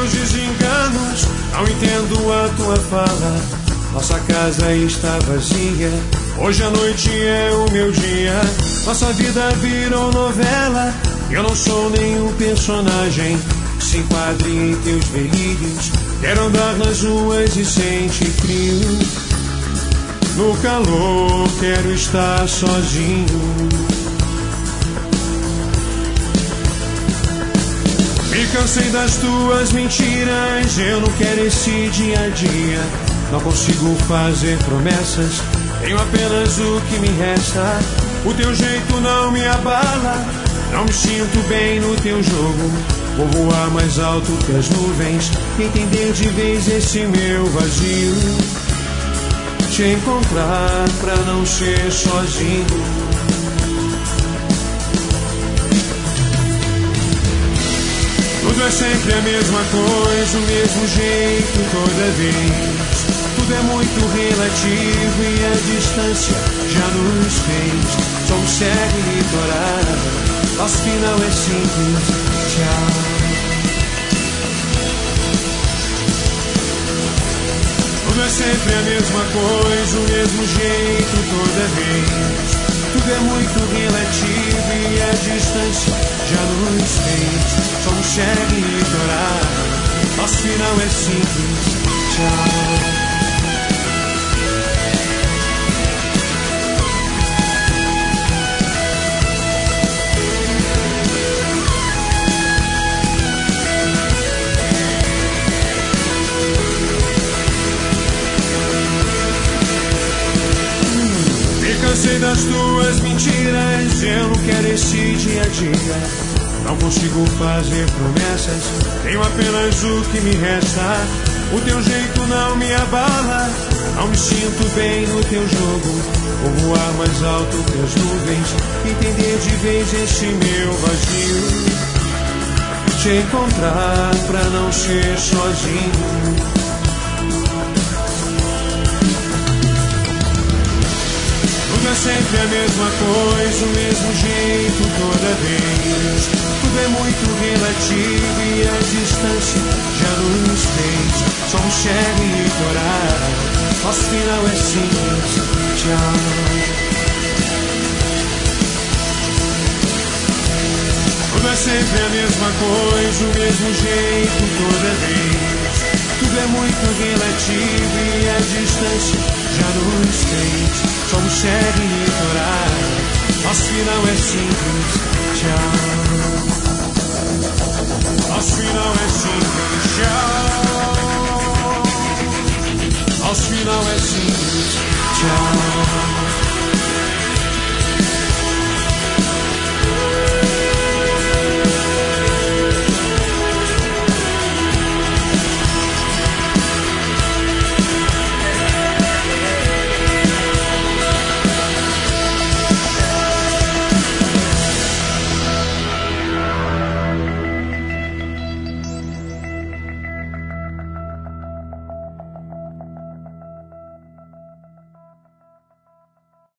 meus desenganos, não entendo a tua fala. Nossa casa está vazia, hoje a noite é o meu dia. Nossa vida virou novela, eu não sou nenhum personagem que se enquadre em teus delírios. Quero andar nas ruas e sentir frio. No calor quero estar sozinho. Me cansei das tuas mentiras, eu não quero esse dia a dia. Não consigo fazer promessas, tenho apenas o que me resta. O teu jeito não me abala, não me sinto bem no teu jogo. Vou voar mais alto que as nuvens, entender de vez esse meu vazio. Te encontrar pra não ser sozinho. Tudo é sempre a mesma coisa, o mesmo jeito toda vez. Tudo é muito relativo e a distância já nos fez. Somos cego e litoral, nosso final é simples, tchau. Tudo é sempre a mesma coisa, o mesmo jeito toda vez. Tudo é muito relativo e a distância já nos fez. Somos cego e litoral, nosso final é simples, tchau. Cansei das tuas mentiras, eu não quero esse dia a dia. Não consigo fazer promessas, tenho apenas o que me resta. O teu jeito não me abala, não me sinto bem no teu jogo. Vou voar mais alto que as nuvens, entender de vez esse meu vazio. Te encontrar pra não ser sozinho. Tudo é sempre a mesma coisa, o mesmo jeito toda vez. Tudo é muito relativo e a distância já nos fez. Somos cego e litoral, nosso final é simples, tchau. Tudo é sempre a mesma coisa, o mesmo jeito toda vez. Tudo é muito relativo e a distância já nos fez. Somos cego e litoral, nosso final é simples, tchau. Nosso final é simples, tchau. Nosso final é simples, tchau.